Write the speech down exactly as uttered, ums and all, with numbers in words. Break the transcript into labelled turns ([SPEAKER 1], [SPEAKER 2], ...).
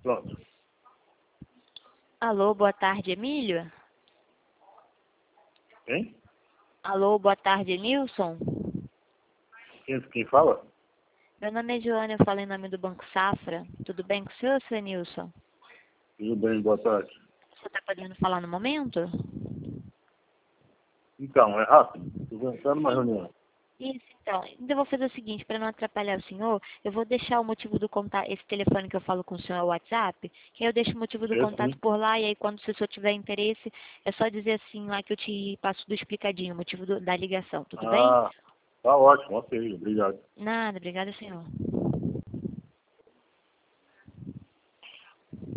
[SPEAKER 1] Pronto.
[SPEAKER 2] Alô, boa tarde, Emílio?
[SPEAKER 1] Quem?
[SPEAKER 2] Alô, boa tarde, Nilson?
[SPEAKER 1] Quem, quem fala?
[SPEAKER 2] Meu nome é Joana, eu falo em nome do Banco Safra. Tudo bem com o senhor, seu Nilson?
[SPEAKER 1] Tudo bem, boa tarde.
[SPEAKER 2] Você está podendo falar no momento?
[SPEAKER 1] Então, é rápido. Estou entrando numa reunião.
[SPEAKER 2] Isso, então. Então eu vou fazer o seguinte, para não atrapalhar o senhor, eu vou deixar o motivo do contato, esse telefone que eu falo com o senhor é o WhatsApp, que aí eu deixo o motivo do
[SPEAKER 1] É
[SPEAKER 2] contato
[SPEAKER 1] sim.
[SPEAKER 2] por lá, e aí quando se o senhor tiver interesse, é só dizer assim lá que eu te passo tudo explicadinho, o motivo do- da ligação, tudo bem?
[SPEAKER 1] Ah, tá ótimo, ok, obrigado.
[SPEAKER 2] Nada, obrigada, senhor.